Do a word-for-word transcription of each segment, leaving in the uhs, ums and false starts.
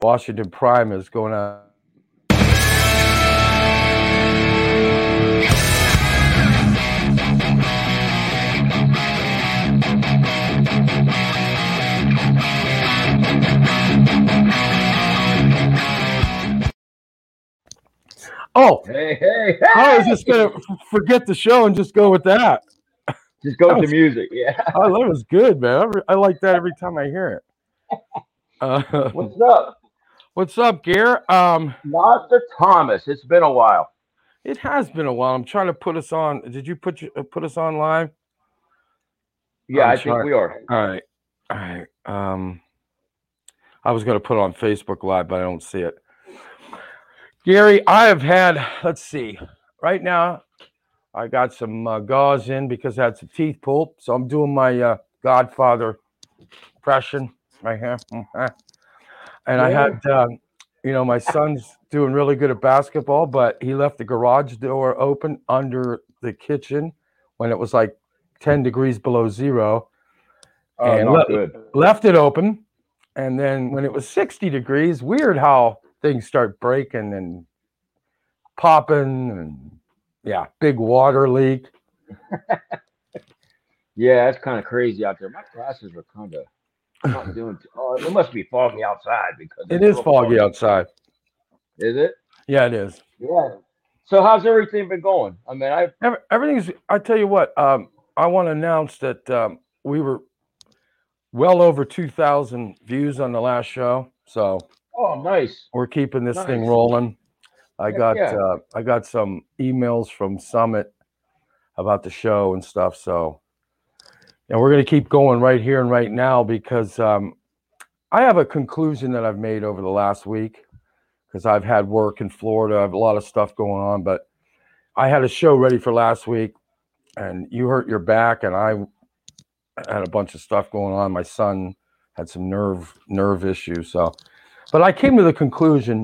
Washington Prime is going on. Oh, hey, hey, hey. I was just gonna forget the show and just go with that. Just go with the music, yeah. Oh, that was good, man. I, re- I like that every time I hear it. Uh, What's up? What's up, Gare? Um, Master Thomas. It's been a while. It has been a while. I'm trying to put us on. Did you put you, put us on live? Yeah, I'm I think trying- we are. All right, all right. Um, I was going to put it on Facebook Live, but I don't see it. Gary, I have had. Let's see. Right now, I got some uh, gauze in because I had some teeth pulled, so I'm doing my uh, Godfather impression right here. And I Yeah. had, uh, you know, my son's doing really good at basketball, but he left the garage door open under the kitchen when it was like ten degrees below zero, Oh, and not le- good. left it open. And then when it was sixty degrees, weird how things start breaking and popping, and yeah, big water leak. Yeah, it's kind of crazy out there. My glasses are kind of not doing. Too, oh, it must be foggy outside because It it's is real foggy outside. Is it? Yeah, it is. Yeah. So how's everything been going? I mean, I Every, everything's. I tell you what. Um, I want to announce that um, we were well over two thousand views on the last show, so oh nice. we're keeping this Nice. thing rolling. I Heck got yeah. uh, I got some emails from Summit about the show and stuff. So, and we're going to keep going right here and right now because um, I have a conclusion that I've made over the last week because I've had work in Florida. I have a lot of stuff going on, but I had a show ready for last week, and you hurt your back, and I had a bunch of stuff going on. My son had some nerve nerve issues, so. But I came to the conclusion,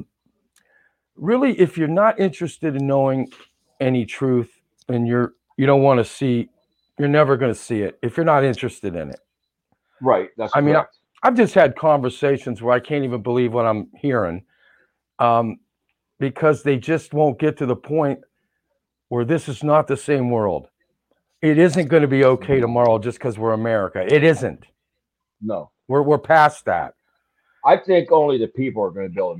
really, if you're not interested in knowing any truth and you're you don't want to see, you're never going to see it if you're not interested in it. Right. That's I mean, I, correct. I've just had conversations where I can't even believe what I'm hearing, um, because they just won't get to the point where this is not the same world. It isn't going to be okay tomorrow just because we're America. It isn't. No. We're we're past that. I think only the people are going to be able to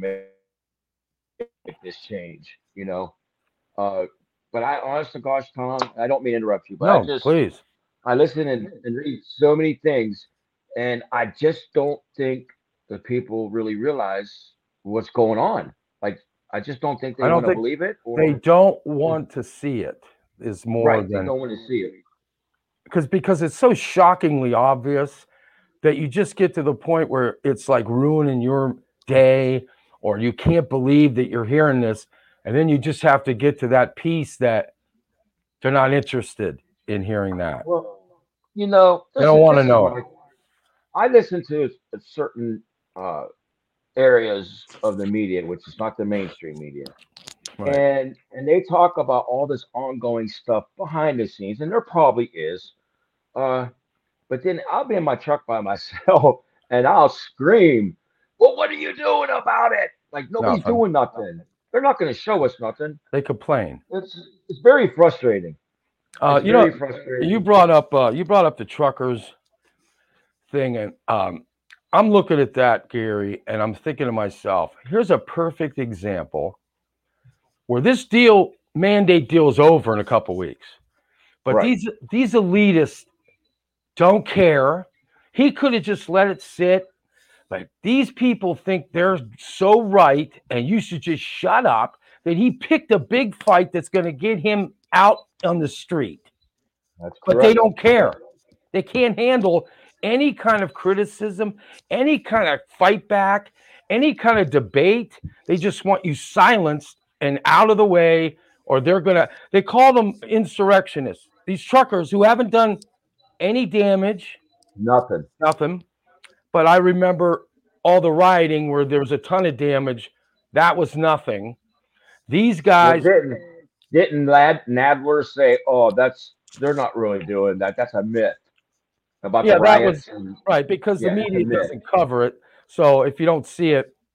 make this change. You know. Uh, but I, honest to gosh, Tom, I don't mean to interrupt you, but No, I just please. I listen and, and read so many things, and I just don't think the people really realize what's going on. Like, I just don't think they I don't want to think believe it. Or, they don't want to see it. Is more right, they than don't want to see it. because because it's so shockingly obvious that you just get to the point where it's like ruining your day, or you can't believe that you're hearing this, and then you just have to get to that piece that they're not interested in hearing that. Well, you know, They this don't is- want to this is know what it. I, I listen to a certain uh, areas of the media, which is not the mainstream media. Right. and and they talk about all this ongoing stuff behind the scenes, and there probably is. Uh, but then I'll be in my truck by myself, and I'll scream, "Well, what are you doing about it?" Like nobody's Nothing. doing nothing. They're not going to show us nothing. They complain. It's it's very frustrating. Uh, It's you know, very frustrating. you brought up uh, you brought up the truckers thing, and um, I'm looking at that, Gary, and I'm thinking to myself, here's a perfect example where this deal mandate deal is over in a couple weeks, but Right. these these elitists don't care. He could have just let it sit, but these people think they're so right, and you should just shut up. That he picked a big fight that's going to get him out on the street. That's But correct. they don't care. They can't handle any kind of criticism, any kind of fight back, any kind of debate. They just want you silenced and out of the way, or they're going to, they call them insurrectionists. These truckers who haven't done any damage, Nothing. nothing. But I remember all the rioting where there was a ton of damage. That was nothing. These Well, guys, didn't didn't Lad Nadler say, "Oh, that's they're not really doing that. That's a myth about yeah, the that was riots." And, right, because the yeah, it's a media myth. doesn't cover it. So if you don't see it,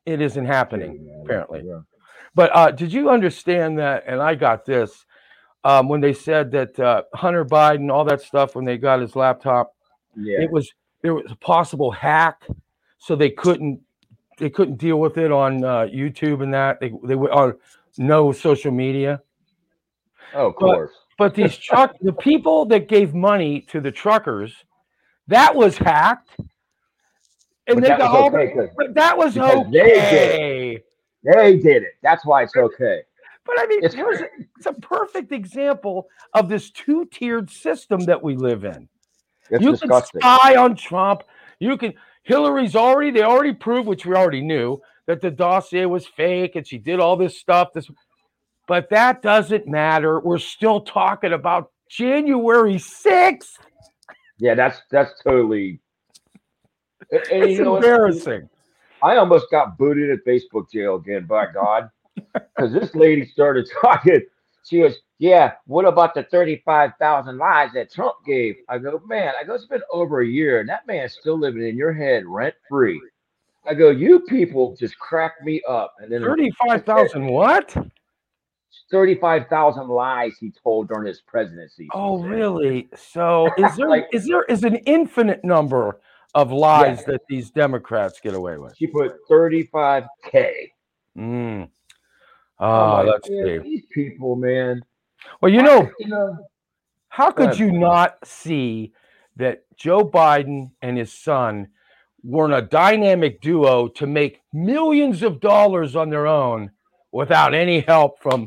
it isn't happening, Yeah, apparently. yeah. But uh, did you understand that? And I got this um, when they said that uh, Hunter Biden, all that stuff, when they got his laptop, Yeah. it was there was a possible hack, so they couldn't they couldn't deal with it on uh, YouTube and that they they were on no social media. Oh, of But course. but these truck the people that gave money to the truckers, that was hacked, and But they that got was all the. okay because But that was because they did it. okay. They did it. That's why it's okay. But I mean, It's it was a, it's a perfect example of this two-tiered system that we live in. it's You can disgusting. spy on Trump. You can. Hillary's already. They already proved, which we already knew, that the dossier was fake and she did all this stuff. This, but that doesn't matter. We're still talking about January sixth. Yeah, that's that's totally. And, and It's you know what? embarrassing. I almost got booted at Facebook jail again, by God, because this lady started talking. She goes, "Yeah, what about the thirty-five thousand lies that Trump gave?" I go, "Man, I go, it's been over a year, and that man's still living in your head rent free." I go, "You people just crack me up." And then I Thirty-five said, thousand. What? thirty-five thousand lies he told during his presidency, she Oh, said. really? So is there Like, is there is an infinite number of yeah, lies that these Democrats get away with? she put thirty-five K. Mm. I'm Ah, like, let's man, see. these people, man. Well, you I, know, you know, how go could ahead. you not see that Joe Biden and his son were in a dynamic duo to make millions of dollars on their own without any help from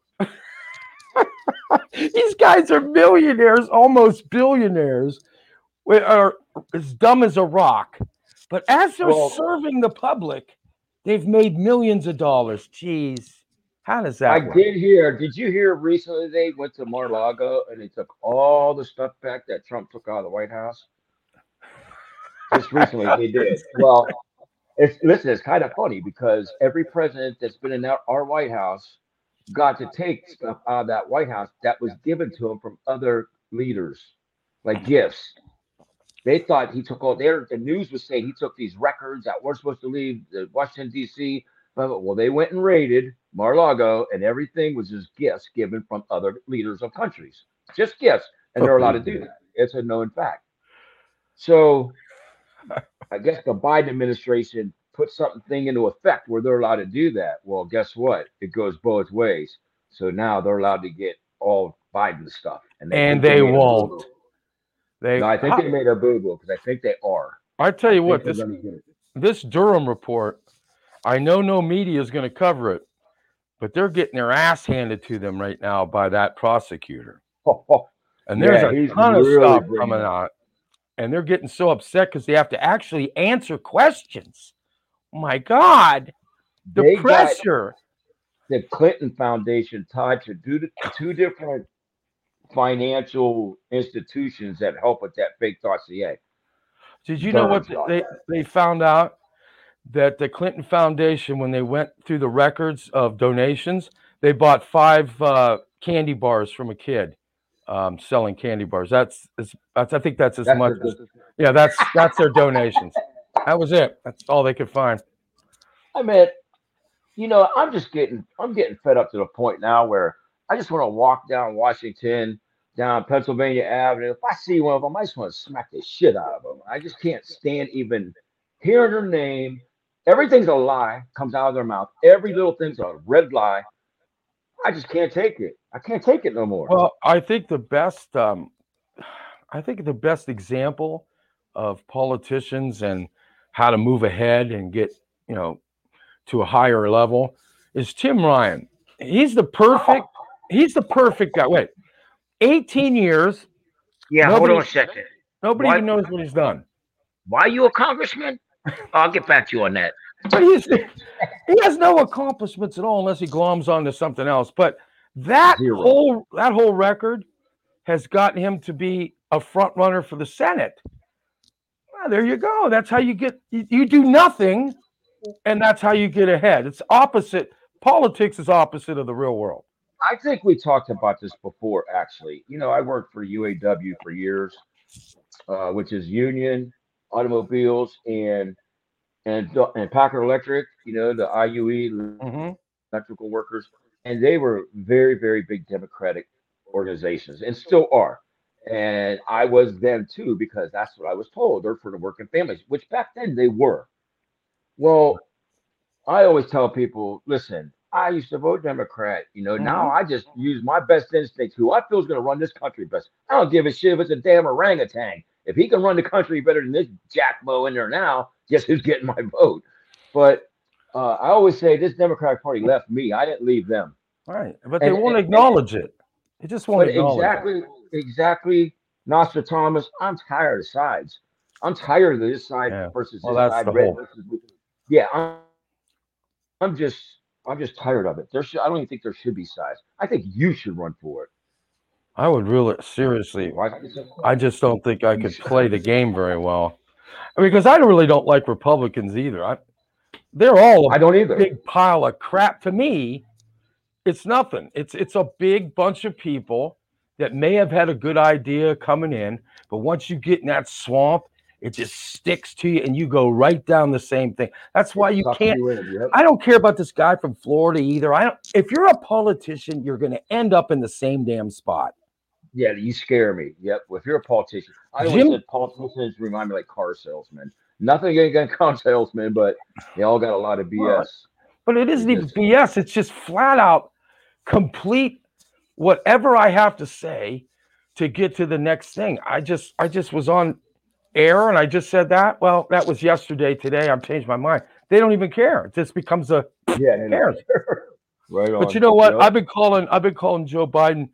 these guys are millionaires, almost billionaires, we are as dumb as a rock. But as they're Well, serving the public, they've made millions of dollars. Jeez, how does I that work? did hear. Did you hear recently they went to Mar-a-Lago and they took all the stuff back that Trump took out of the White House? Just recently they did. Well, it's listen, it's kind of funny because every president that's been in our, our White House got to take stuff out of that White House that was given to him from other leaders, like gifts. They thought he took all there. The news was saying he took these records that were supposed to leave the Washington D C. But well, they went and raided Mar-a-Lago, and everything was just gifts given from other leaders of countries, just gifts, and they're allowed to do that. It's a known fact. So I guess the Biden administration put something into effect where they're allowed to do that. Well, guess what? It goes both ways. So now they're allowed to get all Biden stuff, and they And think they they made a boo boo. won't. They, No, I think how, they made a boo boo because I think they are. I tell I you think what, they're this going to get it. this Durham report, I know no media is going to cover it, but they're getting their ass handed to them right now by that prosecutor. And there's Yeah, a he's ton of really stuff bringing coming it. out, and they're getting so upset because they have to actually answer questions. Oh my God, the They got pressure. the Clinton Foundation tied to do two different financial institutions that help with that fake dossier. Did you know what Burns th- they dossier. they found out that the Clinton Foundation, when they went through the records of donations, they bought five uh, candy bars from a kid um, selling candy bars. That's, as- that's I think that's as That's much as the. yeah. That's that's their donations. That was it. That's all they could find. I mean, you know, I'm just getting I'm getting fed up to the point now where I just want to walk down Washington, down Pennsylvania Avenue. If I see one of them, I just want to smack the shit out of them. I just can't stand even hearing their name. Everything's a lie comes out of their mouth. Every little thing's a red lie. I just can't take it. I can't take it no more. Well, I think the best um, I think the best example of politicians and how to move ahead and get you know to a higher level is Tim Ryan. He's the perfect. He's the perfect guy. Wait, eighteen years. Yeah, hold on Nobody, a second. nobody Why even knows what he's done. why are you a congressman? I'll get back to you on that. But he's he has no accomplishments at all unless he gloms onto something else. But that Zero. whole that whole record has gotten him to be a front runner for the Senate. Well, there you go. That's how you get. You, you do nothing, and that's how you get ahead. It's opposite. Politics is opposite of the real world. I think we talked about this before, actually. You know, I worked for U A W for years, uh, which is Union Automobiles and and and Packard Electric. you know, the I U E, Hmm. electrical workers, and they were very, very big Democratic organizations and still are. And I was then too, because that's what I was told. They're for the working families, which back then they were. Well, I always tell people, listen, I used to vote Democrat. You know, now Hmm. I just use my best instinct who I feel is going to run this country best. I don't give a shit if it's a damn orangutan. If he can run the country better than this jackbo in there now, guess who's getting my vote? But uh, I always say this Democratic Party left me. I didn't leave them. Right. But they And, won't and, and acknowledge it. They just won't but acknowledge it. exactly, exactly, Nostradamus. I'm tired of sides. I'm tired of this side Yeah. versus Well, this that's side, the red whole. versus blue. Yeah, I'm, I'm just, I'm just tired of it. There should, I don't even think there should be sides. I think you should run for it. I would really seriously. Right? I just don't think I You could should. play the game very well. I mean, because I really don't like Republicans either. I, they're all a I don't either. big pile of crap to me. It's nothing. It's it's a big bunch of people that may have had a good idea coming in, but once you get in that swamp, it just sticks to you and you go right down the same thing. That's why It you sucks can't. you in. Yep. I don't care about this guy from Florida either. I don't. If you're a politician, you're going to end up in the same damn spot. Yeah, you scare me. Yep. Well, if you're a politician, I always Jim, said politicians remind me like car salesmen. Nothing against car salesmen, but they all got a lot of well, B S. but it They isn't even just, B S. It's just flat out complete whatever I have to say to get to the next thing. I just I just was on air and I just said that. Well, that was yesterday. Today I've changed my mind. They don't even care. It just becomes a yeah, they don't cares. care. Right But you on. know what? Yep. I've been calling I've been calling Joe Biden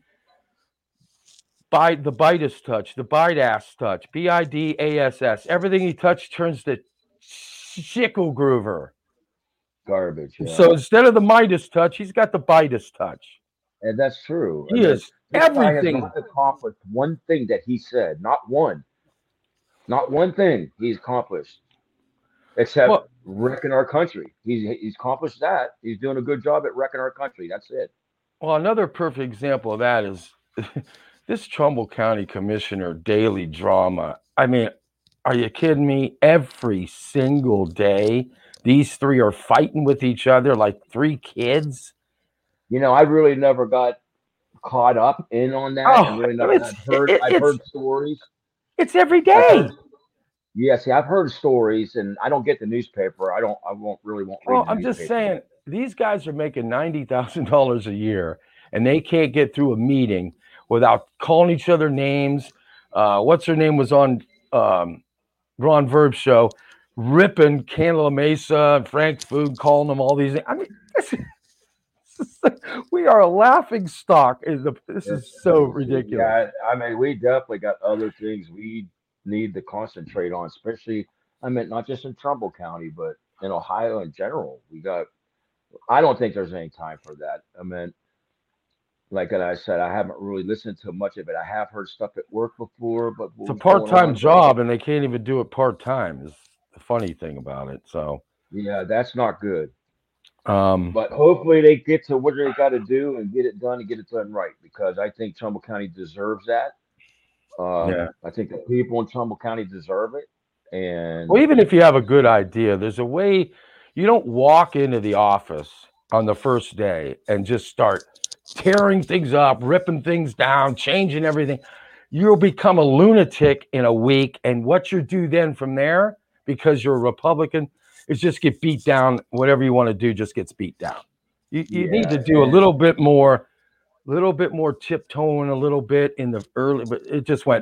by the Bidas touch, the Bidass touch, B I D A S S. Everything he touched turns to chickle groover. Garbage. Yeah. So instead of the Midas touch, he's got the Bidas touch. And that's true. I He mean, is this guy has everything. not accomplished one thing that he said. Not one. Not one thing he's accomplished except Well, wrecking our country. He's he's accomplished that. He's doing a good job at wrecking our country. That's it. well, another perfect example of that is this Trumbull County Commissioner daily drama. I mean, are you kidding me? Every single day, these three are fighting with each other like three kids. You know, I really never got caught up in on that, and Oh, really never. it's I've heard it, I've it's heard stories. it's every I've heard day. yeah, see, I've heard stories, and I don't get the newspaper. I don't. I won't really won't read Well, the I'm just newspaper. saying these guys are making ninety thousand dollars a year, and they can't get through a meeting without calling each other names. Uh, what's her name was on um, Ron Verb show, ripping Canela Mesa and Frank Food, calling them all these. I mean, this is, we are a laughing stock. Is the this It's is so crazy. ridiculous. Yeah, I mean, we definitely got other things we need to concentrate on, especially. I mean, not just in Trumbull County, but in Ohio in general. We got. I don't think there's any time for that. I mean, like I said, I haven't really listened to much of it. I have heard stuff at work before, but It's a what was going part-time on? job, and they can't even do it part-time. Is the funny thing about it. So, Yeah, that's not good. um, But hopefully they get to what they got to do and get it done and get it done right because I think Trumbull County deserves that. Uh, yeah. I think the people in Trumbull County deserve it. Well, And even if you have a good idea, there's a way you don't walk into the office on the first day and just start tearing things up, ripping things down, changing everything. You'll become a lunatic in a week. And what you do then from there, because you're a Republican, is just get beat down. Whatever you want to do just gets beat down. You, you need yeah, to do a and little bit more, little bit more tiptoeing a little bit in the early, but it just went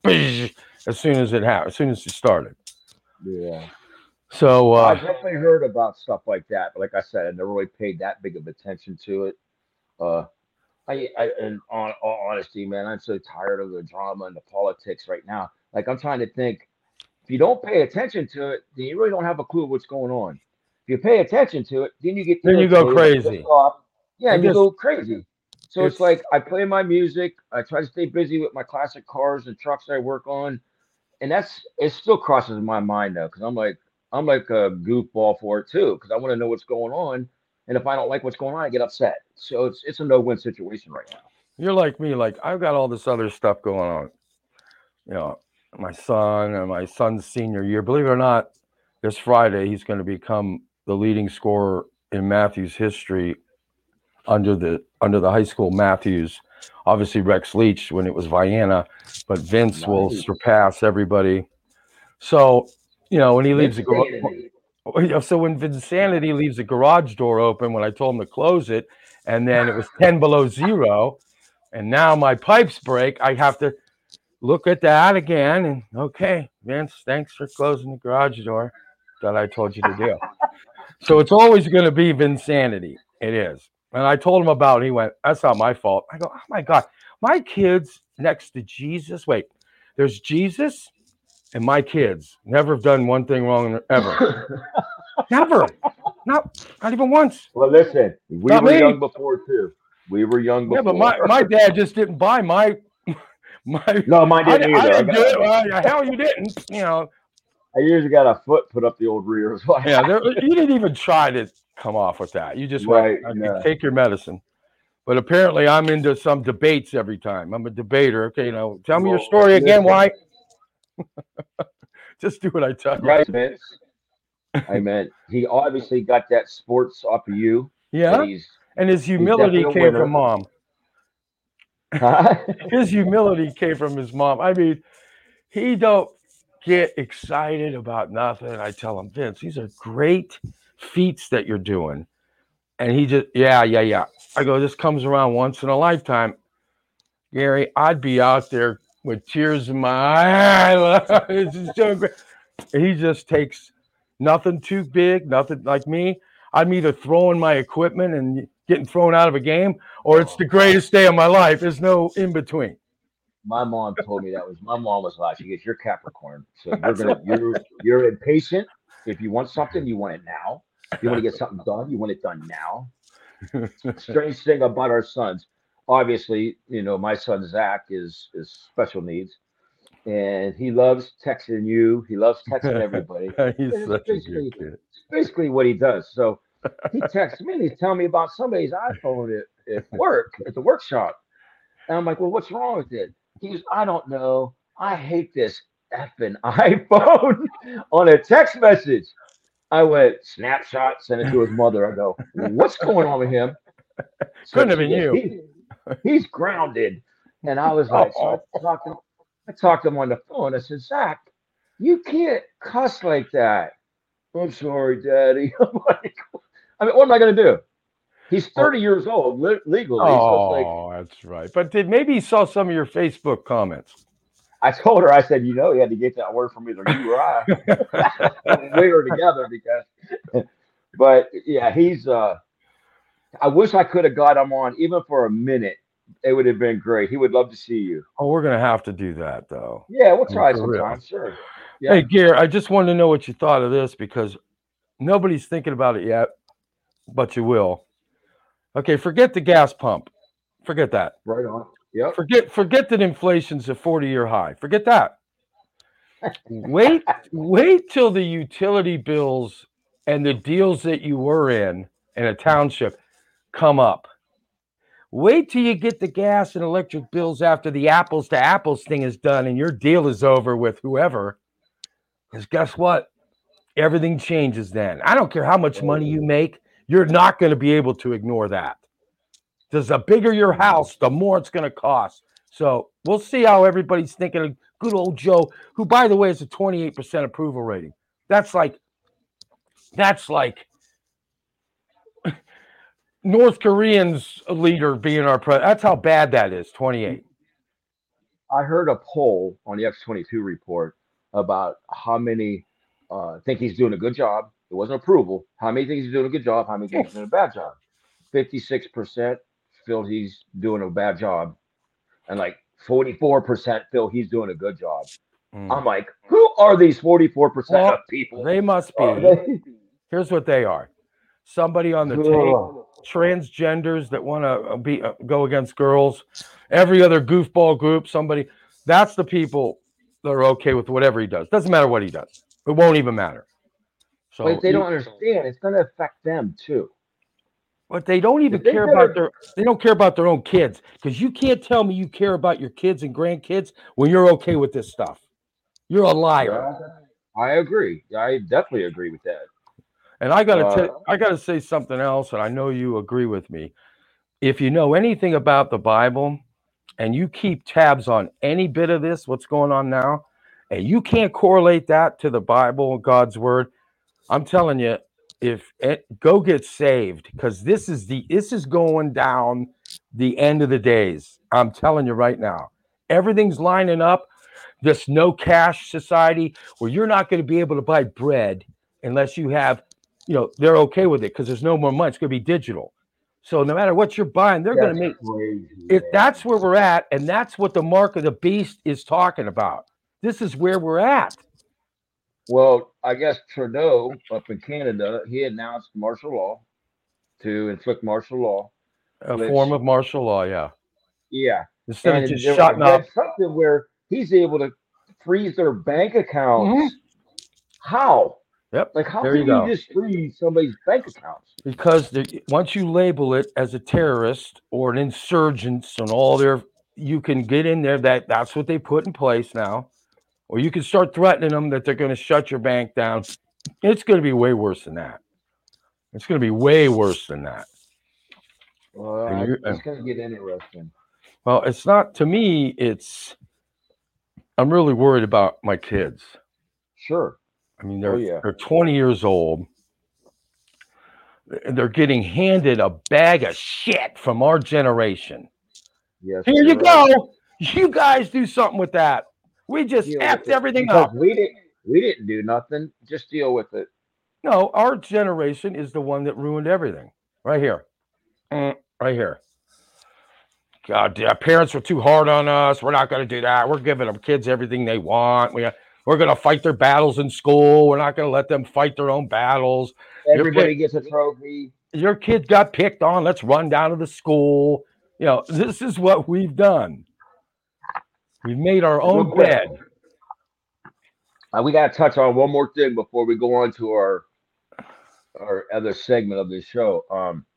as soon as it happened, as soon as it started. yeah. So, Well, I uh, definitely heard about stuff like that. But like I said, I never really paid that big of attention to it. Uh, I, I and on all honesty, man, I'm so tired of the drama and the politics right now. Like I'm trying to think. If you don't pay attention to it, then you really don't have a clue what's going on. If you pay attention to it, then you get then you go irritated and pissed crazy. off. Yeah, It and you just, go crazy. So it's it's like I play my music. I try to stay busy with my classic cars and trucks I work on, and that's it. Still crosses my mind though, because I'm like I'm like a goofball for it too, because I want to know what's going on, and if I don't like what's going on, I get upset. So it's it's a no win situation right now. you're like me. Like I've got all this other stuff going on. You know, my son and my son's senior year. Believe it or not, this Friday he's going to become the leading scorer in Matthews history under the under the high school Matthews. Obviously Rex Leach when it was Vienna, but Vince nice. will surpass everybody. So, you know, when he leaves the garage, so when Vinsanity leaves the garage door open when I told him to close it, and then it was ten below zero, and now my pipes break, I have to look at that again and okay, Vince, thanks for closing the garage door that I told you to do. So it's always going to be Vinsanity. It is. And I told him about it. He went, that's not my fault. I go, oh my God, my kids next to Jesus. Wait, there's Jesus and my kids never have done one thing wrong ever. Never. Not, not even once. Well, listen, we not were me. young before too. We were young before. Yeah, but my, my dad just didn't buy my my No, mine didn't I, either. I didn't do it. Well, hell, you didn't. You know. I usually got a foot put up the old rear as well. Yeah, there, you didn't even try to come off with that. You just right, went, yeah. take your medicine. But apparently I'm into some debates every time. I'm a debater. Okay, you know, tell me well, your story again. Why? Just do what I tell you. Right, Vince. I meant he obviously got that sports off of you. Yeah. And, he's, and his humility came from mom. Huh? His humility came from his mom. I mean, he don't get excited about nothing. I tell him, Vince, these are great feats that you're doing. And he just, yeah, yeah, yeah. I go, this comes around once in a lifetime. Gary, I'd be out there with tears in my eyes. This is so great. And he just takes nothing too big, nothing like me. I'm either throwing my equipment and getting thrown out of a game, or it's the greatest day of my life. There's no in between. My mom told me that was my mom was like, she goes, you're Capricorn. So you're gonna you're you're impatient. If you want something, you want it now. If you want to get something done, you want it done now. Strange thing about our sons. Obviously, you know, my son Zach is is special needs. And he loves texting you. He loves texting everybody. He's such a good kid. It's basically what he does. So he texts me and he's telling me about somebody's iPhone at, at work, at the workshop. And I'm like, well, what's wrong with it? He goes, I don't know. I hate this effing iPhone on a text message. I went, snapshot, sent it to his mother. I go, what's going on with him? So couldn't have been goes, you. He, he's grounded. And I was like, so I talked, to, I talked to him on the phone. I said, Zach, you can't cuss like that. I'm sorry, Daddy. I'm like, I mean, what am I going to do? He's thirty years old le- legally. Oh, so like, that's right. But did maybe he saw some of your Facebook comments? I told her, I said, you know, he had to get that word from either you or I. We were together because, but yeah, he's, uh, I wish I could have got him on even for a minute. It would have been great. He would love to see you. Oh, we're going to have to do that though. Yeah, we'll try sometime. Sure. Yeah. Hey, Gary, I just wanted to know what you thought of this because nobody's thinking about it yet, but you will. Okay, forget the gas pump. Forget that. Right on. Yep. Forget forget that inflation's a forty-year high. Forget that. wait, wait till the utility bills and the deals that you were in in a township come up. Wait till you get the gas and electric bills after the apples to apples thing is done and your deal is over with whoever. Because guess what? Everything changes then. I don't care how much money you make. You're not going to be able to ignore that. Because the bigger your house, the more it's going to cost. So we'll see how everybody's thinking of good old Joe, who, by the way, is a twenty-eight percent approval rating. That's like, that's like North Koreans leader being our president. That's how bad that is, twenty-eight. I heard a poll on the X twenty-two report about how many uh, think he's doing a good job. It wasn't approval. How many think he's doing a good job? How many think he's doing a bad job? fifty-six percent feel he's doing a bad job. And like forty-four percent feel he's doing a good job. Mm. I'm like, who are these forty-four percent well, of people? They must be. Here's what they are. Somebody on the tape, transgenders that want to be uh, go against girls, every other goofball group, somebody. That's the people that are okay with whatever he does. Doesn't matter what he does. It won't even matter. So but they don't understand. It's going to affect them too. But they don't even care about their. They don't care about their own kids because you can't tell me you care about your kids and grandkids when you're okay with this stuff. You're a liar. Yeah, I agree. I definitely agree with that. And I gotta Uh, tell, I gotta say something else, and I know you agree with me. If you know anything about the Bible, and you keep tabs on any bit of this, what's going on now, and you can't correlate that to the Bible, God's word, I'm telling you, if it, go get saved, because this is the this is going down the end of the days. I'm telling you right now, everything's lining up. This no cash society where you're not going to be able to buy bread unless you have, you know, they're okay with it because there's no more money. It's going to be digital. So no matter what you're buying, they're going that's to make crazy, it. man. That's where we're at, and that's what the mark of the beast is talking about. This is where we're at. Well, I guess Trudeau up in Canada, he announced martial law to inflict martial law, A form which, of martial law, yeah. yeah. Instead of And just there, I shutting read up. something where he's able to freeze their bank accounts. Mhm. How? Yep. Like, how There can you you go. just freeze somebody's bank accounts? Because the, once you label it as a terrorist or an insurgent and all their, you can get in there. That that's what they put in place now. Or you can start threatening them that they're going to shut your bank down. It's going to be way worse than that. It's going to be way worse than that. Well, And I, you, it's and, going to get interesting. well, it's not to me. It's I'm really worried about my kids. Sure. I mean, Oh, they're yeah. they're twenty years old. And they're getting handed a bag of shit from our generation. Yes, Here you you're right. go. You guys do something with that. We just Deal with effed it everything because up. we didn't we didn't do nothing. Just deal with it. No, our generation is the one that ruined everything. Right here. Mm, right here. God, our parents were too hard on us. We're not going to do that. We're giving our kids everything they want. We, we're going to fight their battles in school. We're not going to let them fight their own battles. Your kid, Everybody gets a trophy. your kid got picked on. Let's run down to the school. You know, this is what we've done. We've made our Real own quick, bed. uh, we got to touch on one more thing before we go on to our our other segment of this show. Um,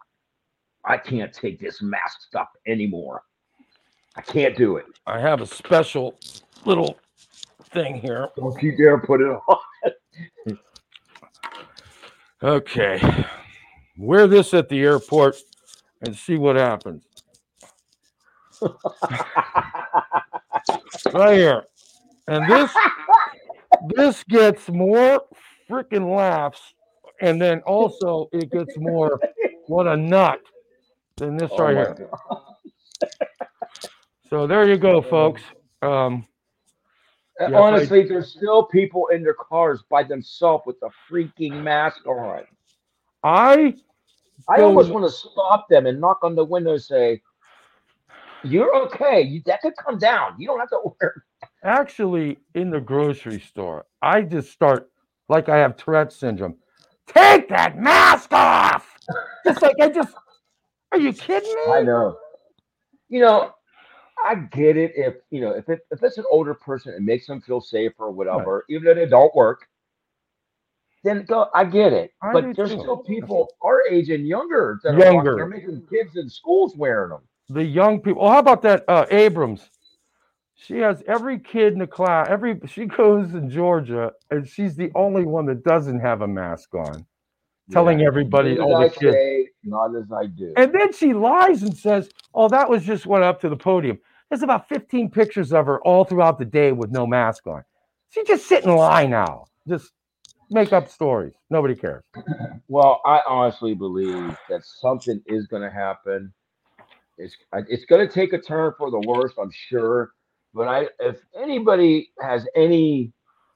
I can't take this mask stuff anymore. I can't do it. I have a special little thing here. Don't you dare put it on. Okay. Wear this at the airport and see what happens. Right here. And this this gets more freaking laughs. And then also it gets more what a nut than this Oh right my here. god! So there you go, folks. Um, yes, I Honestly, there's still people in their cars by themselves with a freaking mask on. I I almost go want to stop them and knock on the window and say, "You're okay. You, that could come down. You don't have to wear." actually in the grocery store. I just start like I have Tourette syndrome. Take that mask off. Just like I just are you kidding I me? know. You know, I get it if you know if it, if it's an older person, it makes them feel safer or Right. whatever, even though they don't work. Then go. I get it, I but do there's too. still people our age and younger that are walking. They're Younger. making kids in schools wearing them. The young people. Oh, how about that uh, Abrams? She has every kid in the class. Every she goes in Georgia, and she's the only one that doesn't have a mask on, telling Yeah, everybody, do as all the I kids. say, not as I do. And then she lies and says, "Oh, that was just went up to the podium." There's about fifteen pictures of her all throughout the day with no mask on. She just sit and lie now. Just make up stories. Nobody cares. Well, I honestly believe that something is going to happen. It's it's going to take a turn for the worst, I'm sure. But I, if anybody has any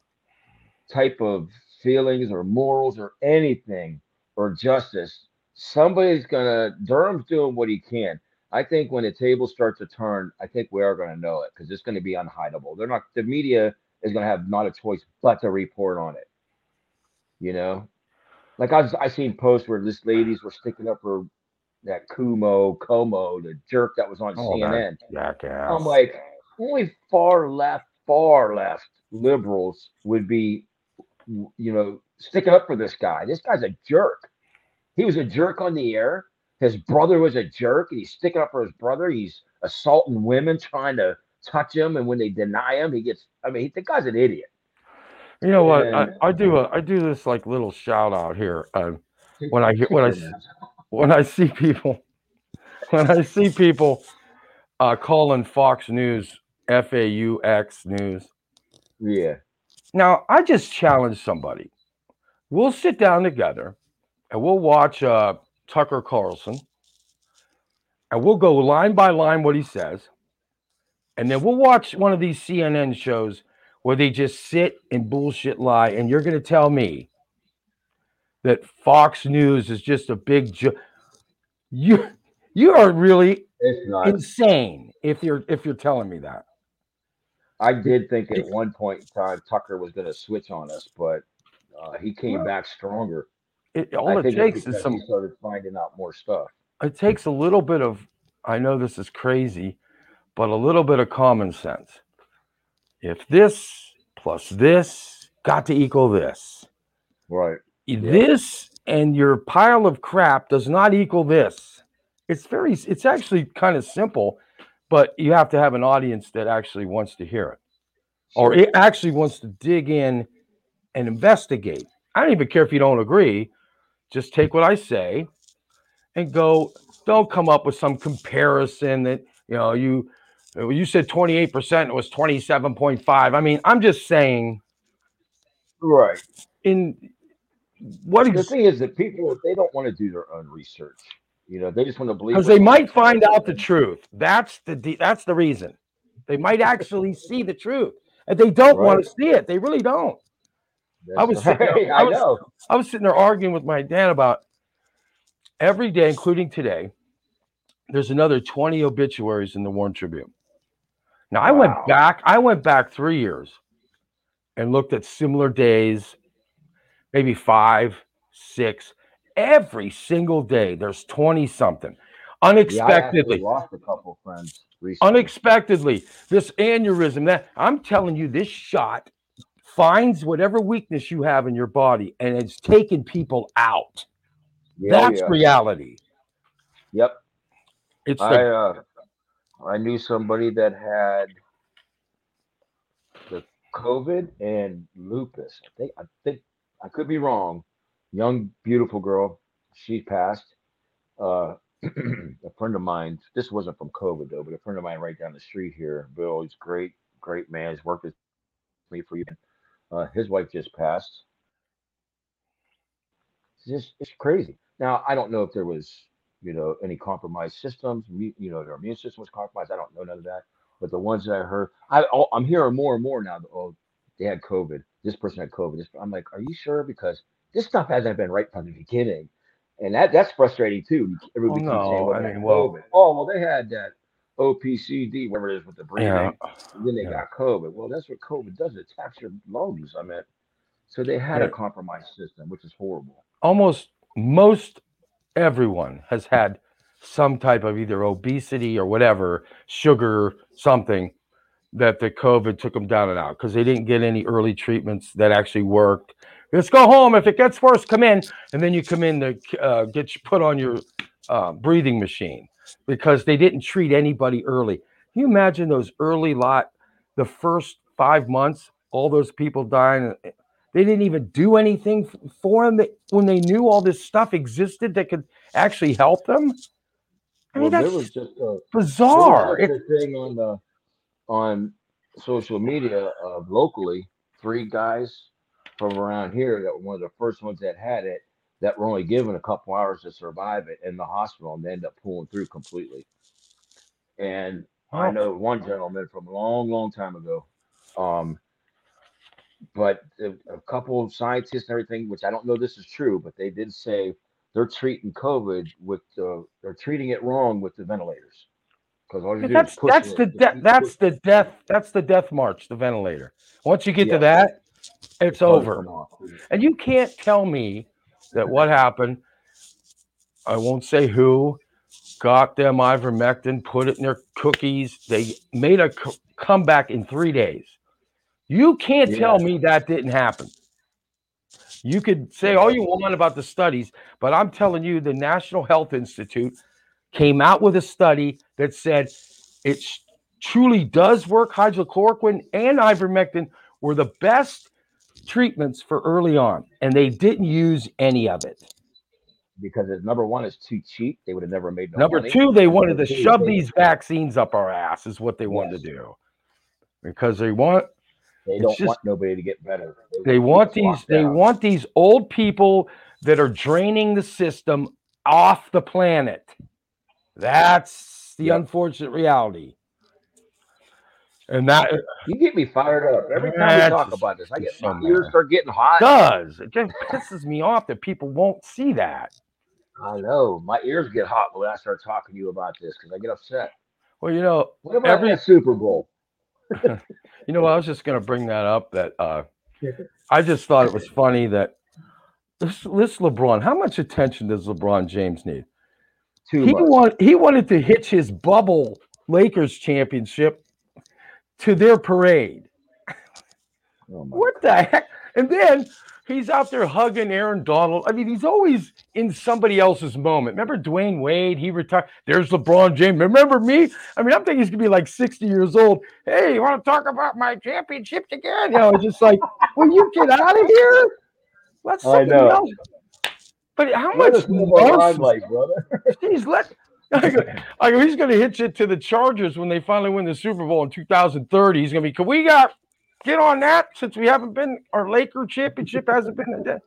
type of feelings or morals or anything or justice, somebody's gonna. Durham's doing what he can. I think when the tables start to turn, I think we are going to know it because it's going to be unhideable. They're not. The media is going to have not a choice but to report on it. You know, like I was, I seen posts where this ladies were sticking up for that Kumo Como, the jerk that was on Oh, that C N N. I'm jackass. like, only far left, far left liberals would be, you know, sticking up for this guy. This guy's a jerk. He was a jerk on the air. His brother was a jerk, and he's sticking up for his brother. He's assaulting women, trying to touch him, and when they deny him, he gets. I mean, the guy's an idiot. You know what? I, And I do a I do this like little shout out here. Um, take, when I hear when take I your s- mask off. when I see people when I see people uh, calling Fox News F A U X News. Yeah. Now I just challenge somebody. We'll sit down together and we'll watch uh, Tucker Carlson and we'll go line by line what he says, and then we'll watch one of these C N N shows where they just sit and bullshit lie, and you're going to tell me that Fox News is just a big joke. You you are really It's nuts. insane if you're if you're telling me that. I did think at one point in time Tucker was going to switch on us, but uh, he came Well, back stronger. it, I all it think it's takes is because he some. started finding out more stuff. It takes a little bit of. I know this is crazy, but a little bit of common sense. If this plus this got to equal this, Right. Yep. this and your pile of crap does not equal this. It's very. It's actually kind of simple, but you have to have an audience that actually wants to hear it, or Sure. it actually wants to dig in and investigate. I don't even care if you don't agree. Just take what I say and go. Don't come up with some comparison that you know you you said twenty-eight percent, it was twenty-seven point five. I mean, I'm just saying Right. in what The is thing is that people they don't want to do their own research. You know, they just want to believe because what they someone might tells find out the them. truth. That's the that's the reason. They might actually see the truth. And they don't want Right. to see it. They really don't. I That's was sitting there, right. I I was know. I was sitting there arguing with my dad about every day, including today, there's another twenty obituaries in the Warren Tribune. Now I went Wow. back, I went back three years and looked at similar days, maybe five, six. Every single day, there's twenty something. Yeah, I actually Unexpectedly, lost a couple friends recently. unexpectedly, this aneurysm, that I'm telling you, this shot finds whatever weakness you have in your body and it's taking people out. Yeah, oh That's yeah. reality. Yep. It's I like, uh I knew somebody that had the COVID and lupus. I think I think I could be wrong. Young, beautiful girl. She passed. Uh, a friend of mine. This wasn't from COVID though, but a friend of mine right down the street here. Bill, he's great, great man. He's worked with me for years. Uh, his wife just passed. It's just it's crazy. Now I don't know if there was you know any compromised systems. mu- You know their immune system was compromised. I don't know none of that. But the ones that I heard, I oh, I'm hearing more and more now. That, oh, they had COVID. This person had COVID. This, I'm like, are you sure? Because this stuff hasn't been right from the beginning, and that that's frustrating too. oh Everybody keeps saying, no, well, I they had mean, well, COVID. Oh, well, they had that O P C D, whatever it is with the yeah, breathing, and then they yeah, got COVID. Well, that's what COVID does. It attacks your lungs. I mean, so they had a yeah. compromised system, which is horrible. Almost most everyone has had some type of either obesity or whatever, sugar, something that the COVID took them down and out because they didn't get any early treatments that actually worked. Let's go home. If it gets worse, come in. And then you come in to uh, get you put on your uh, breathing machine because they didn't treat anybody early. Can you imagine those early lot, the first five months, all those people dying? They didn't even do anything for them when they knew all this stuff existed that could actually help them. I mean, Well, there that's was just a there was bizarre. just It, a thing on the on social media of locally three guys from around here that were one of the first ones that had it that were only given a couple hours to survive it in the hospital and they ended up pulling through completely. And I well, know one gentleman from a long, long time ago. Um, but a, a couple of scientists and everything, which I don't know this is true, but they did say they're treating COVID with the they're treating it wrong with the ventilators because all you yeah, do is that's pushing that's it, the just de- keep that's the pushing. death that's the death march, the ventilator. Once you get to Yes, that, it's it's hard to over. come off. And you can't tell me that what happened, I won't say who, got them ivermectin, put it in their cookies. They made a co- comeback in three days. You can't tell Yeah, me that didn't happen. You could say all well, you want about the studies, but I'm telling you, the National Health Institute came out with a study that said it truly does work. Hydrochloroquine and ivermectin were the best treatments for early on, and they didn't use any of it. Because it's, number one, it's too cheap. They would have never made no Number money. two, they And wanted number to two, shove they, these vaccines up our ass, is what they wanted yes, to do. Because they want, they it's don't just, want nobody to get better. they keep want us these, locked they down. want these old people that are draining the system off the planet. That's the Yep. unfortunate reality. And that You get me fired up every time we That's talk just- about this. I get so my ears mad. start getting it hot. does. It just pisses me off that people won't see that. I know my ears get hot when I start talking to you about this because I get upset. Well, you know, What about every that Super Bowl? you know, I was just going to bring that up. That uh, I just thought it was funny that this, this LeBron. How much attention does LeBron James need? Too He much. want he wanted to hitch his bubble Lakers championship to their parade. Oh my What the heck? And then he's out there hugging Aaron Donald. I mean, he's always in somebody else's moment. Remember Dwayne Wade? He retired. There's LeBron James. Remember me? I mean, I'm thinking he's gonna be like sixty years old. Hey, you want to talk about my championships again? You know, it's just like, will you get out of here? Let I somebody know. else. But how Let much us live our nonsense? limelight, brother. Jeez, let. I go, I go, he's going to hitch it to the Chargers when they finally win the Super Bowl in two thousand thirty. He's going to be, can we got get on that since we haven't been, our Laker championship hasn't been a day.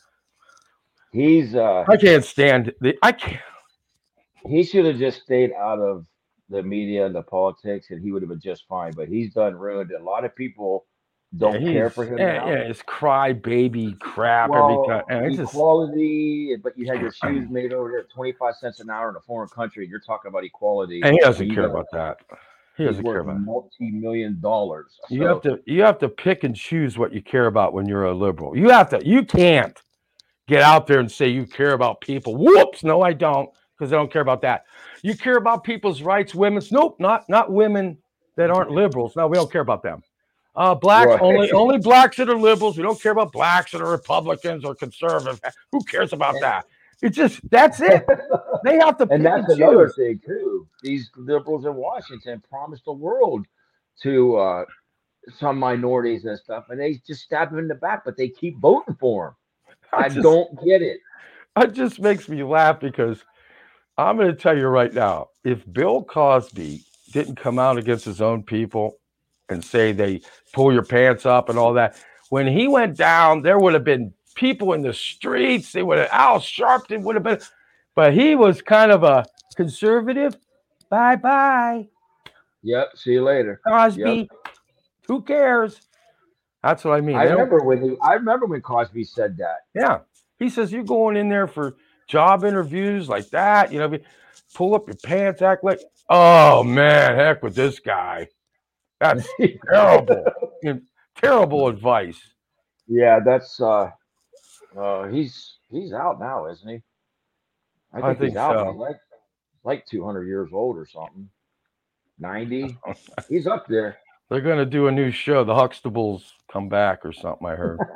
He's uh I can't stand the, I can't. he should have just stayed out of the media and the politics, and he would have been just fine. But he's done ruined. A lot of people don't Yeah, care he's- for him yeah, now. yeah, it's cry baby crap Well, every time. And it's just, equality, but you had your shoes made over there at twenty-five cents an hour in a foreign country, and you're talking about equality. and he doesn't you care got- about that. He He's doesn't care worth about it. multi-million dollars. You So, have to you have to pick and choose what you care about when you're a liberal. You have to you can't get out there and say you care about people. Whoops, no, I don't, because I don't care about that. You care about people's rights, women's. Nope, not not women that aren't liberals. No, we don't care about them. Uh, blacks Right. only only blacks that are liberals. We don't care about blacks that are Republicans or conservative. Who cares about that? It's just that's it. They have to pick and and, that's another choose. thing too. These liberals in Washington promised the world to uh, some minorities and stuff, and they just stab them in the back, but they keep voting for them. I just- don't get it. It just makes me laugh because I'm going to tell you right now, if Bill Cosby didn't come out against his own people and say they pull your pants up and all that, when he went down, there would have been people in the streets. They would have, Al Sharpton would have been, but he was kind of a conservative. Bye bye, Yep. See you later. Cosby. Yep. Who cares? That's what I mean. I They don't- remember when he. I remember when Cosby said that. Yeah. He says, you're going in there for job interviews like that, you know, be- pull up your pants, act like, oh man, heck with this guy. That's terrible. You know, terrible advice. Yeah, that's. uh uh He's he's out now, isn't he? I think, I think he's out. so. He's like like two hundred years old or something. ninety. He's up there. They're going to do a new show. The Huxtables come back or something, I heard.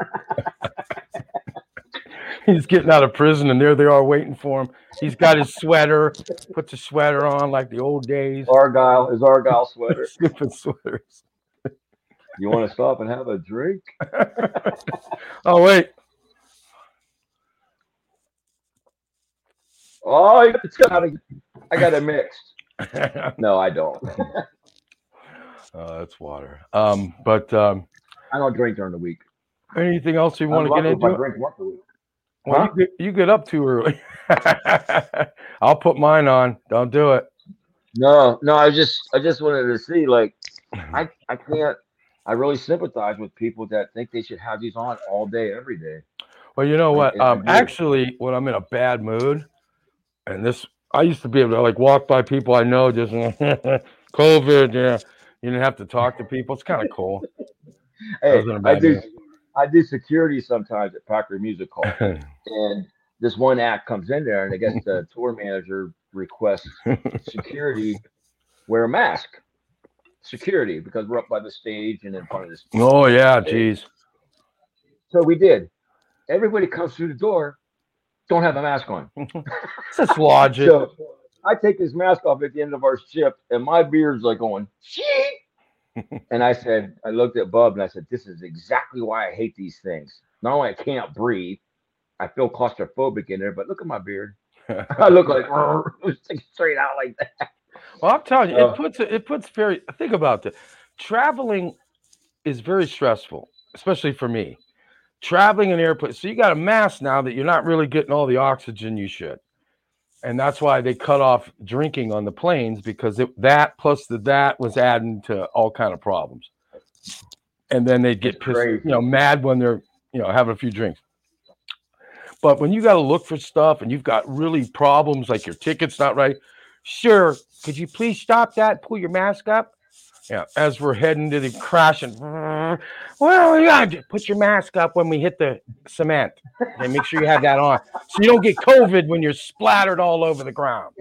He's getting out of prison and there they are waiting for him. He's got his sweater, puts a sweater on like the old days. Argyle, his Argyle sweater. Stupid sweaters. You want to stop and have a drink? Oh, wait. Oh, you got it. I got it mixed. No, I don't. Oh, that's water. Um, but um, I don't drink during the week. anything else you I'm want to get lucky if I into? drink once a week. Well, Huh? you, get, you get up too early. I'll put mine on. Don't do it. No, no, I just I just wanted to see, like, I I can't I really sympathize with people that think they should have these on all day, every day. Well, you know what? I- I Um, do. actually, when I'm in a bad mood, and this, I used to be able to like walk by people I know, just COVID. Yeah, you didn't have to talk to people. It's kind of cool. Hey, was in a I bad do mood. I do security sometimes at Packard Music Hall, and this one act comes in there, and I guess the tour manager requests security wear a mask. Security, because we're up by the stage and in front of this. Oh yeah, geez. So we did. Everybody comes through the door, don't have a mask on. It's just logic. So I take this mask off at the end of our shift, and my beard's like going, shit. And I said, I looked at Bub and I said, this is exactly why I hate these things. Not only I can't breathe, I feel claustrophobic in there, but look at my beard. I look like straight out like that. Well, I'm telling you, So, it puts it puts very. Think about it. Traveling is very stressful, especially for me. Traveling in airplanes, so you got a mask now that you're not really getting all the oxygen you should, and that's why they cut off drinking on the planes because it, that plus the that was adding to all kind of problems. And then they get it's pissed, crazy. you know, mad when they're you know having a few drinks. But when you got to look for stuff and you've got really problems like your ticket's not right, sure, could you please stop that? Pull your mask up. Yeah, as we're heading to the crashing. Well, you gotta put your mask up when we hit the cement and make sure you have that on so you don't get COVID when you're splattered all over the ground.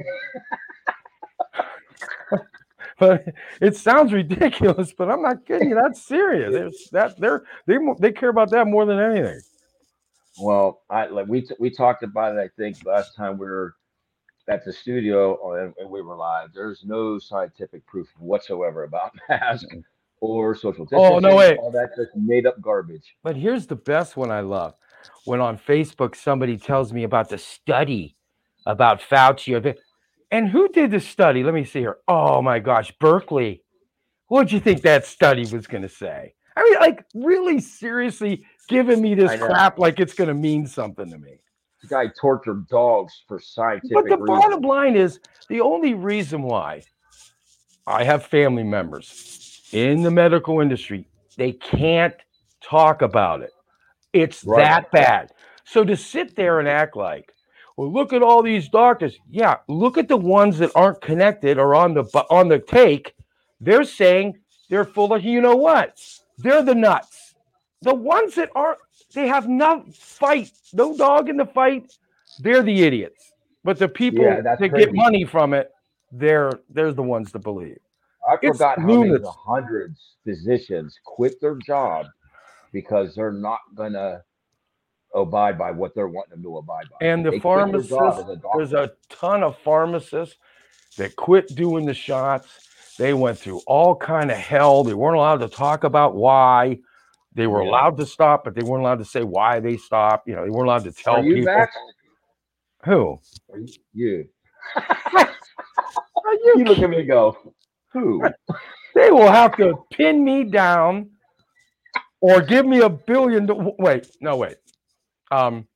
But it sounds ridiculous, but I'm not kidding you. That's serious. It's that they're they they care about that more than anything. Well, I like we t- we talked about it. I think last time we were at the studio and, and we were live. There's no scientific proof whatsoever about masks or social distancing. Oh no way! All that just made up garbage. But here's the best one I love. When on Facebook somebody tells me about the study about Fauci or the, and who did the study? Let me see here. Oh my gosh, Berkeley. What'd you think that study was going to say? I mean, like really seriously giving me this I know. crap like it's going to mean something to me. The guy tortured dogs for scientific But the reasons. bottom line is the only reason why I have family members in the medical industry, they can't talk about it. It's Right. that bad. So to sit there and act like, well, look at all these doctors. Yeah, look at the ones that aren't connected or on the on the take. They're saying they're full of you know what? They're the nuts. The ones that aren't, they have no fight, no dog in the fight. They're the idiots. But the people Yeah, that's that crazy. get money from it, they're they're the ones to believe. I It's forgot how many lunacy. hundreds physicians quit their job because they're not gonna abide by what they're wanting them to abide by. And the They quit their pharmacists, job as a doctor. there's a ton of pharmacists that quit doing the shots. They went through all kind of hell. They weren't allowed to talk about why. They were Yeah. allowed to stop, but they weren't allowed to say why they stopped. You know, they weren't allowed to tell Are you people. vaxxed? Who? Are you? You. Are You you look at me and go, who? They will have to pin me down or give me a billion. Do- wait, no, wait. Um,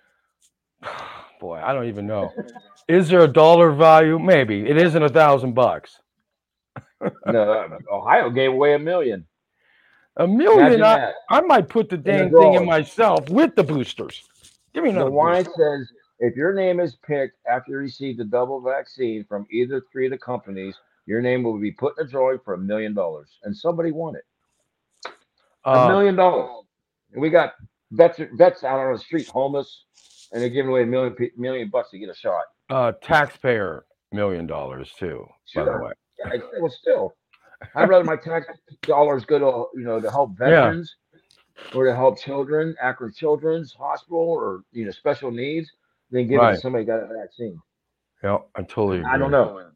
boy, I don't even know. Is there a dollar value? Maybe. It isn't a thousand bucks. No, Ohio gave away a million. A million. Imagine I, that. I might put the the dang thing in drawing. myself with the boosters. Give me The another wine booster. says if your name is picked after you receive the double vaccine from either three of the companies, your name will be put in a drawing for a million dollars. And somebody won it. A Uh, million dollars. And we got vets vets out on the street homeless, and they're giving away a million pe- million bucks to get a shot. uh, taxpayer million dollars too. By the Sure. way. Yeah, I- well, still, I'd rather my tax dollars go to you know to help Yeah. veterans or to help children, Akron Children's Hospital, or you know special needs than give it Right. to somebody who got a vaccine. Yeah, I totally agree. I don't know.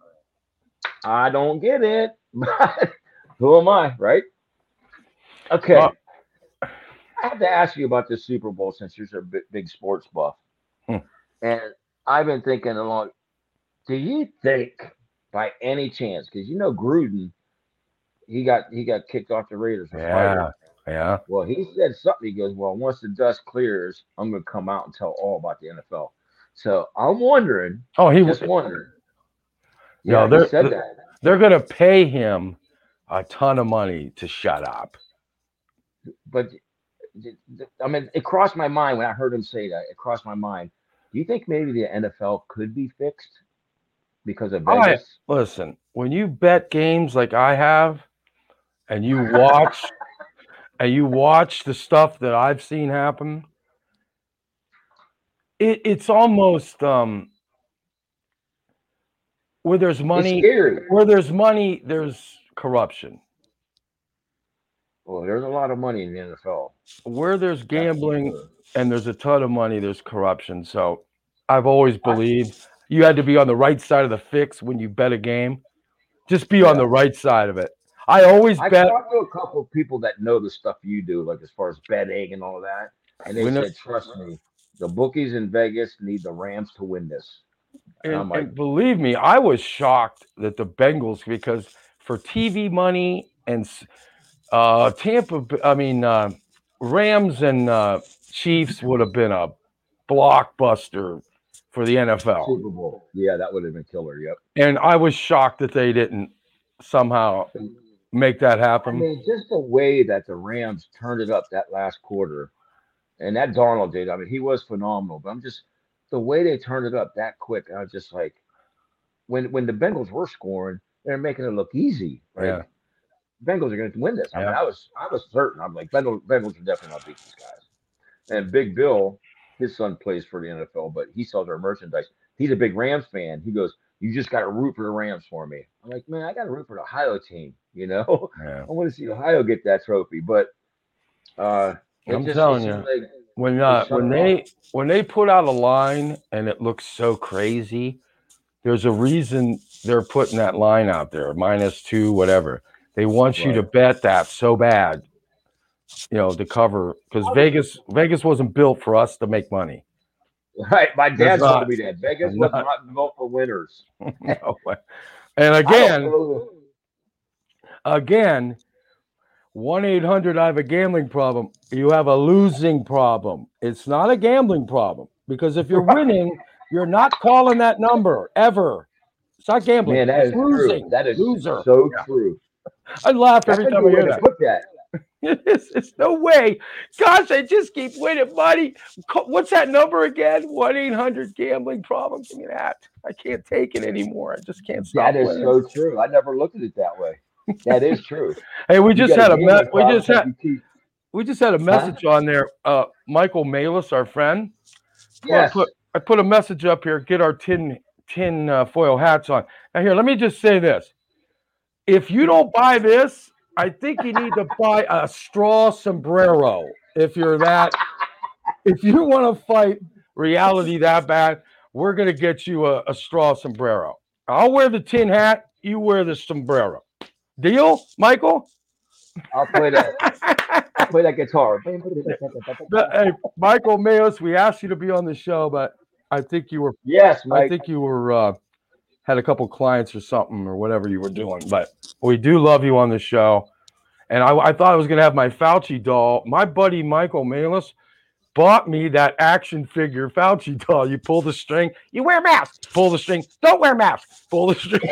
I don't get it. But who am I, right? Okay. Well- I have to ask you about this Super Bowl since you're a big, big sports buff. Hmm. And I've been thinking along. Do you think, by any chance, because you know Gruden, he got he got kicked off the Raiders. for Yeah, fighting. yeah. Well, he said something. He goes, "Well, once the dust clears, I'm going to come out and tell all about the N F L." So I'm wondering, Oh, he just was. wondering. No, Yeah, they're- he said they're- that. They're gonna pay him a ton of money to shut up. But I mean, it crossed my mind when I heard him say that. It crossed my mind. Do you think maybe the N F L could be fixed because of I- Vegas? Listen, when you bet games like I have, and you watch, and you watch the stuff that I've seen happen, it, it's almost um, where there's It's money. scary. Where there's money, there's corruption. Well, there's a lot of money in the N F L. Where there's That's for gambling sure. and there's a ton of money, there's corruption. So I've always believed you had to be on the right side of the fix when you bet a game. Just be on Yeah. the right side of it. I always I bet talked to a couple of people that know the stuff you do, like as far as betting and all that, and they when it, said, "Trust me, the bookies in Vegas need the Rams to win this." And and, I'm like, and believe me, I was shocked that the Bengals, because for T V money and uh, Tampa, I mean, uh, Rams and uh, Chiefs would have been a blockbuster for the N F L. Super Bowl. Yeah, that would have been killer. Yep. And I was shocked that they didn't somehow make that I happen. mean, just the way that the Rams turned it up that last quarter, and that Darnold did. I mean, he was phenomenal. But I'm just the way they turned it up that quick. I was just like, when when the Bengals were scoring, they're making it look easy. Yeah, Like Bengals are going to win this. I mean, yeah. I was I was certain. I'm like, Bengals, Bengals are definitely not beat these guys. And Big Bill, his son plays for the N F L, but he sells our merchandise. He's a big Rams fan. He goes, "You just got to root for the Rams for me." I'm like, "Man, I got to root for the Ohio team. You know, Yeah. I want to see Ohio get that trophy." But uh, it I'm just it telling seems you, like when they uh, shut when it off. they when they put out a line and it looks so crazy, there's a reason they're putting that line out there, minus two, whatever. They want you to Right. bet that so bad, you know, to cover, because I was Vegas Vegas wasn't built for us to make money. right. My That's dad told not, me that Vegas was not not built for winners. no way. And I don't again, know. again, one eight hundred I have a gambling problem. You have a losing problem. It's not a gambling problem, because if you're Right. winning, you're not calling that number ever. It's not gambling. Man, that It's is true. losing. That is Loser. so Yeah. true. I laugh That's every a time I good way hear to that. put that. It's, it's no way. Gosh, they just keep winning money. What's that number again? one eight hundred gambling problem. Give me that. I can't take it anymore. I just can't stop That is winning. so true. I never looked at it that way. That is true. Hey, we You just got a had a me- gambling we problem just because had you keep, we just had a huh? message on there. Uh, Michael Malis, our friend, put, Yes. put I put a message up here. Get our tin tin uh, foil hats on. Now here, let me just say this: if you don't buy this, I think you need to buy a straw sombrero. If you're that, if you want to fight reality that bad, we're gonna get you a, a straw sombrero. I'll wear the tin hat. You wear the sombrero. Deal, Michael? I'll play that. I'll play that guitar. But, hey, Michael Mayos, we asked you to be on the show, but I think you were, Yes, I Mike. think you were, uh, had a couple clients or something or whatever you were doing. But we do love you on the show. And I, I thought I was going to have my Fauci doll. My buddy Michael Mayos bought me that action figure Fauci doll. You pull the string, you wear a mask. Pull the string, don't wear a mask. Pull the string.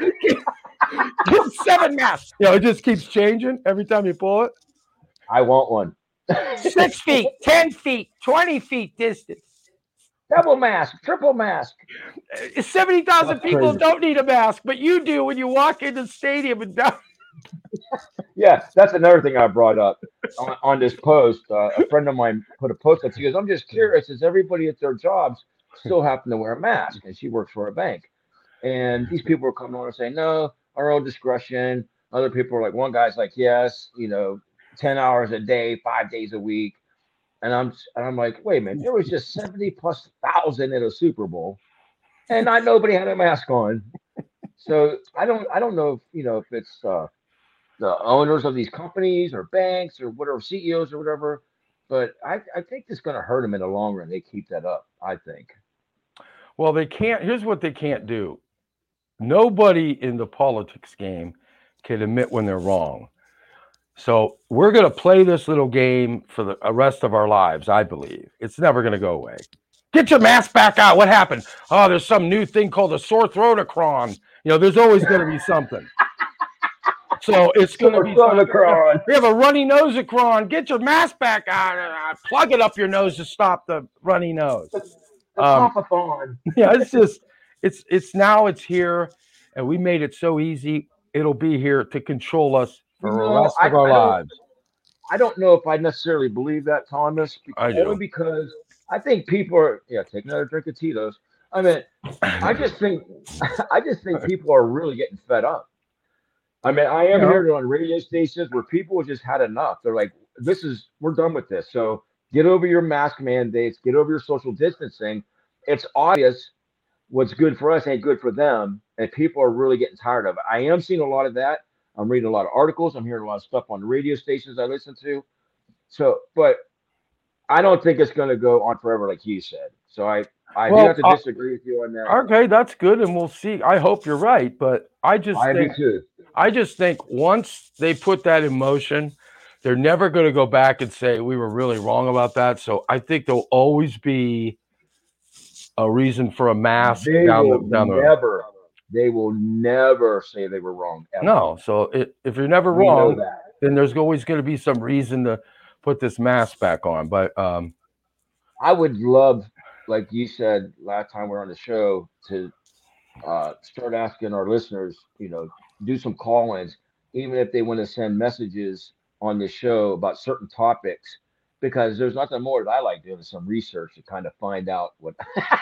Seven masks. You know, it just keeps changing every time you pull it. I want one. Six feet, ten feet, twenty feet distance. Double mask, triple mask. seventy thousand That's people crazy. don't need a mask, but you do when you walk into the stadium and down. Yeah, that's another thing I brought up on, on this post. Uh, a friend of mine put a post up. She goes, "I'm just curious, does everybody at their jobs still happen to wear a mask?" And she works for a bank. And these people are coming on and saying, "No, our own discretion." Other people are like, one guy's like, "Yes, you know, ten hours a day, five days a week." And I'm and I'm like, wait a minute, there was just seventy plus thousand at a Super Bowl, and not nobody had a mask on. So I don't I don't know if you know if it's uh, the owners of these companies or banks or whatever C E Os or whatever, but I I think it's going to hurt them in the long run. They keep that up. I think. Well, they can't. Here's what they can't do. Nobody in the politics game can admit when they're wrong. So we're going to play this little game for the rest of our lives, I believe. It's never going to go away. Get your mask back out. What happened? Oh, there's some new thing called a sore throat acron. You know, there's always going to be something. So it's going to be something. We have a runny nose acron. Get your mask back out. Uh, plug it up your nose to stop the runny nose. The Um, Pop-a-thon. yeah, it's just it's it's now it's here, and we made it so easy. It'll be here to control us for You the know, rest I, of our I don't lives. I don't know if I necessarily believe that, Thomas, I only do. because I think people are yeah, take another drink of Tito's. I mean, I just think I just think people are really getting fed up. I mean, I am You know, hearing on radio stations where people just had enough. They're like, this is we're done with this. So get over your mask mandates, get over your social distancing. It's obvious what's good for us ain't good for them, and people are really getting tired of it. I am seeing a lot of that. I'm reading a lot of articles. I'm hearing a lot of stuff on the radio stations I listen to. So, but I don't think it's going to go on forever, like you said. So I, I do have Well, to uh, disagree with you on that. okay, that's good, and we'll see. I hope you're right, but I just I do think too. I just think once they put that in motion, they're never going to go back and say we were really wrong about that. So I think there'll always be a reason for a mask They down will the down the road. never, they will never say they were wrong ever. No, so it, if you're never We know wrong, that. then there's always going to be some reason to put this mask back on. But um, I would love, like you said last time we were on the show, to uh, start asking our listeners, you know, do some call-ins, even if they want to send messages on the show about certain topics, because there's nothing more that I like doing some research to kind of find out what.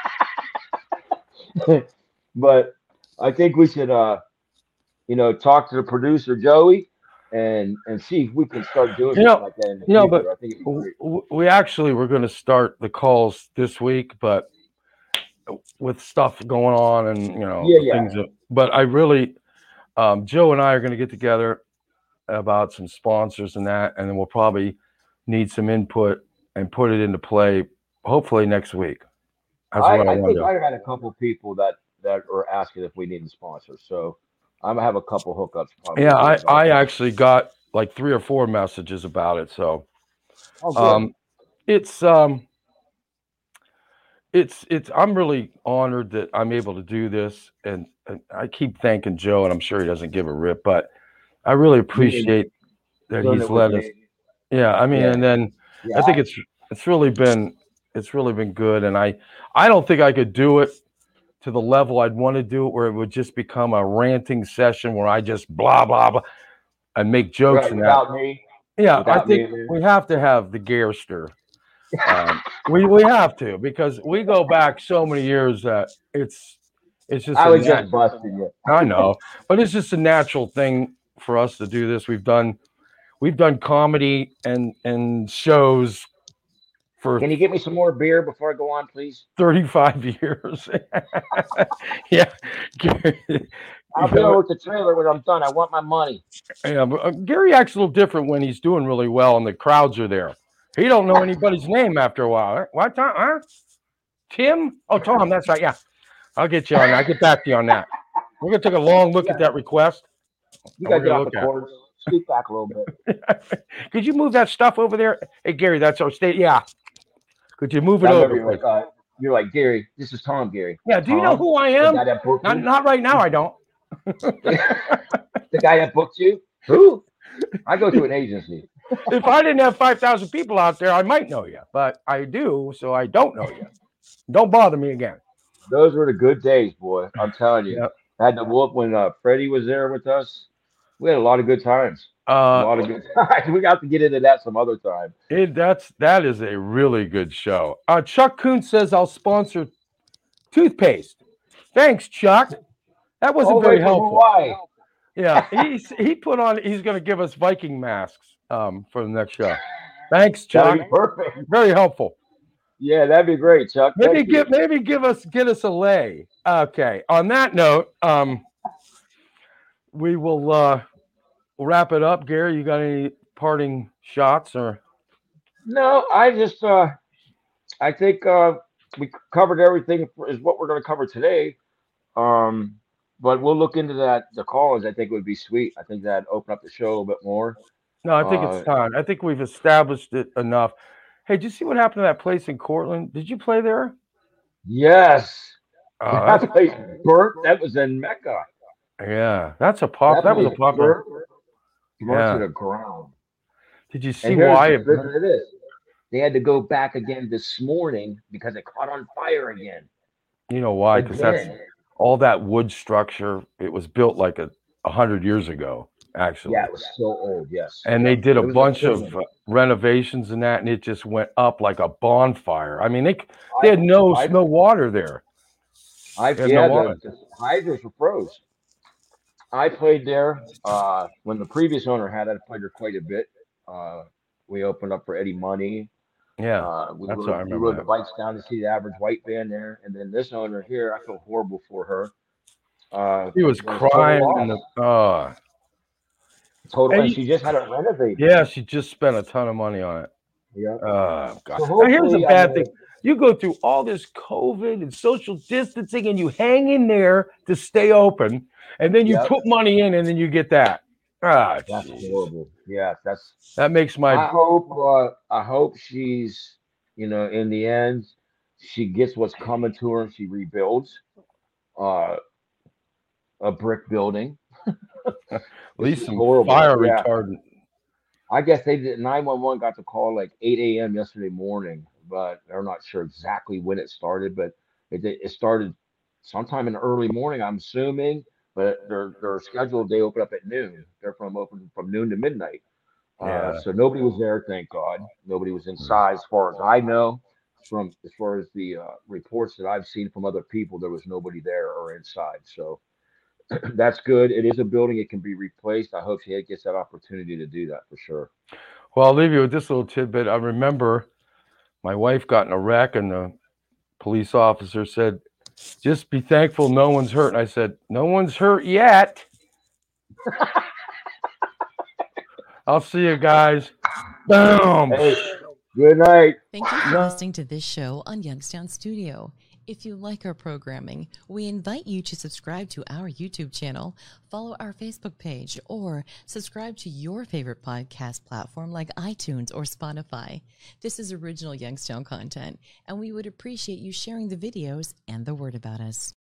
But I think we should, uh, you know, talk to the producer Joey and and see if we can start doing you something know, like that in the you know, but future. I think it'd be w- great. w- we actually were going to start the calls this week, but with stuff going on and you know Yeah, yeah. things. That, but I really, um, Joe and I are going to get together about some sponsors and that, and then we'll probably need some input and put it into play. Hopefully next week. That's I, what I I want think to I got a couple people that that are asking if we need a sponsor. So I'm gonna have a couple hookups do. probably Yeah, this I week. I I'll, actually got like three or four messages about it. So oh, good. um, it's um it's it's I'm really honored that I'm able to do this, and, and I keep thanking Joe, and I'm sure he doesn't give a rip, but I really You mean appreciate that doing he's it with let us. me? Yeah, I mean, Yeah, and then yeah. I think I, it's it's really been it's really been good, and I I don't think I could do it to the level I'd want to do it, where it would just become a ranting session where I just blah blah blah and make jokes right, and that. without me, Yeah, I without me think in there. we have to have the Garester. Um, we we have to, because we go back so many years that it's it's just I a was nat. just busting you. I know, but it's just a natural thing for us to do this. We've done we've done comedy and and shows for Can you get me some more beer before I go on, please? thirty-five years. Yeah. I'll You be know, over at the trailer when I'm done. I want my money. yeah, but, uh, Gary acts a little different when he's doing really well and the crowds are there. He don't know anybody's name after a while. What time? Huh? Tim? Oh, Tom. That's right. Yeah, I'll get you on that. I'll get back to you on that. We're gonna take a long look Yeah, at that request. you And we're gotta get gonna off the look at cords. Scoot back a little bit. it. Could you move that stuff over there? Hey, Gary, that's our state. Yeah. Could you move it I over, remember you're please? like, uh, you're like Gary. This is Tom, Gary. Yeah. Do you know Tom, who I the am? guy that booked Not you. not right now. I don't. The guy that booked you. Who? I go to an agency. If I didn't have five thousand people out there, I might know you, but I do, so I don't know you. Don't bother me again. Those were the good days, boy. I'm telling you. Yeah. I had to whoop when uh, Freddie was there with us. We had a lot of good times. A Uh, lot of good times. We got to get into that some other time. it, that's that is a really good show. Uh, Chuck Kuhn says I'll sponsor toothpaste. Thanks, Chuck. That wasn't All the very way from helpful. Hawaii. Yeah, he's he put on. He's going to give us Viking masks um, for the next show. Thanks, Chuck. That'd be perfect. Very helpful. Yeah, that'd be great, Chuck. Maybe Thank give you. maybe give us get us a lay. Okay. On that note, um, we will uh, wrap it up. Gary, you got any parting shots or? No, I just uh I think uh we covered everything for, is what we're going to cover today. Um, but we'll look into that. The callers, I think, would be sweet. I think that open up the show a little bit more. No, I think Uh, it's time. I think we've established it enough. Hey, did you see what happened to that place in Cortland? Did you play there? yes, Oh, that that's place burnt. That was in Mecca. yeah. That's a pop. That That was a place popular. burnt, burnt to Yeah. the ground. Did you see And here's why the it listen burned? to this. They had to go back again this morning because it caught on fire again. You know why? Because that's Again. all that wood structure. It was built like a, a hundred years ago, actually. Yeah, it was so old. Yes. And Yeah. they did a It was bunch of equivalent. uh, renovations and that, and it just went up like a bonfire. I mean, they they had I, no I, no water there. I, They had yeah, no water. the, the hydrants were froze. I played there uh, when the previous owner had it. I played there quite a bit. Uh, we opened up for Eddie Money. Yeah, Uh, we that's rode, what I we remember rode the that. bikes down to see the average white band there. And then this owner here, I feel horrible for her. Uh, He was was a total crying in loss. the. Uh, total, And and you- she just had it renovated. yeah, she just spent a ton of money on it. Yeah. Oh God! So Now here's the hopefully, I bad mean, thing: you go through all this COVID and social distancing, and you hang in there to stay open, and then you yep, put money in, and then you get that. Ah, that's jeez, horrible. Yeah, that's. that makes my I hope. Uh, I hope she's. You know, in the end, she gets what's coming to her, and she rebuilds uh, a brick building. at It's least just some horrible. fire Yeah. retardant. I guess they did. nine one one got the call like eight a m yesterday morning, but they're not sure exactly when it started. But it did- it started sometime in the early morning, I'm assuming. But they're they're scheduled. They open up at noon. They're from open from noon to midnight. Uh, Yeah. so nobody was there, thank God. Nobody was inside, as far as I know. From as far as the uh, reports that I've seen from other people, there was nobody there or inside. So that's good. It is a building; it can be replaced. I hope she gets that opportunity to do that for sure. Well, I'll leave you with this little tidbit. I remember my wife got in a wreck, and the police officer said, "Just be thankful no one's hurt." And I said, "No one's hurt yet." I'll see you guys. Boom. Hey, good night. Thank you for listening to this show on Youngstown Studio. If you like our programming, we invite you to subscribe to our YouTube channel, follow our Facebook page, or subscribe to your favorite podcast platform like iTunes or Spotify. This is original Youngstown content, and we would appreciate you sharing the videos and the word about us.